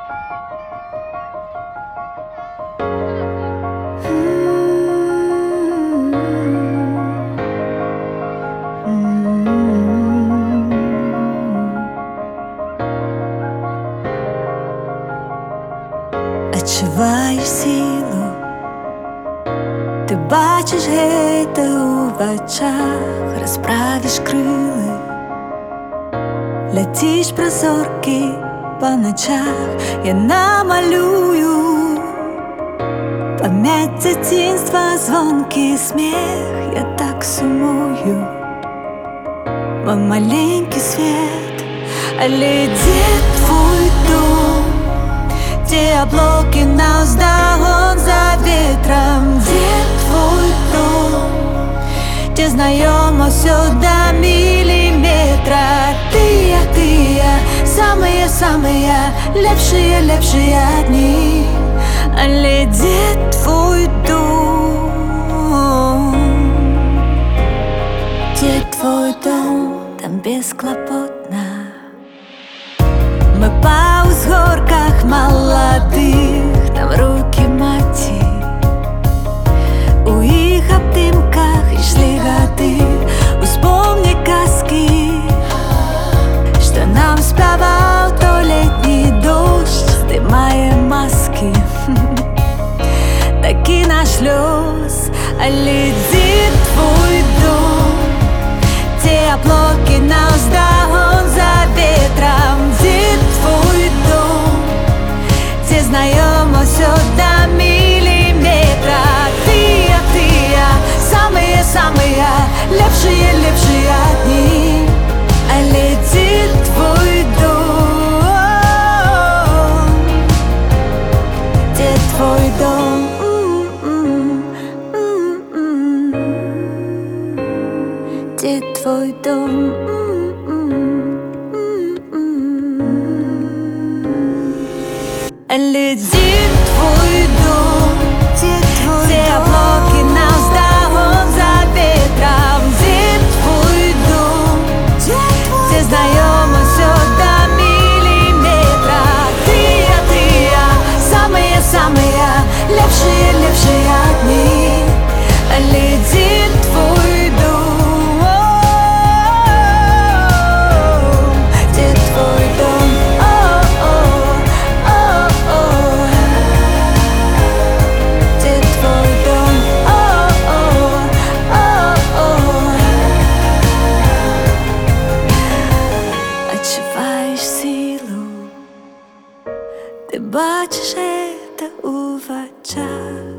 Відчуваєш силу, ти бачиш геть у очах, розправиш крили, летиш прозорки по ночах. Я намалюю пам'ять дитинства, звонкий сміх. Я так сумую, мой маленький свет. Але де твой дом? Те облаки навздогон за ветром. Где твой дом? Те знайомо все до миллиметра. Ты я, самые лепшие дни. Але где твой дом? Где твой дом? Там бесклопотно мы по узгорках молодых, там руки маті, у їх обтимках йшли годи. Успомни казки, що нам співав то літній дощ, здимає маски. Такий наш сльоз. Але де твой дом? Те облаки навздогон за ветром. Де твой дом? Те знайомо все до миллиметра. Ты я, самые лепшие дни. Але де твой дом? Де твой дом? Где твой дом? Але где твой дом? Те облаки навздогон за ветром. Где твой дом? Те знайомо все до миллиметра. Ты я, самые лепшие дни. Але где твой дом? Где твой дом? Где твой дом? Відчуваєш силу, ти бачиш це у очах.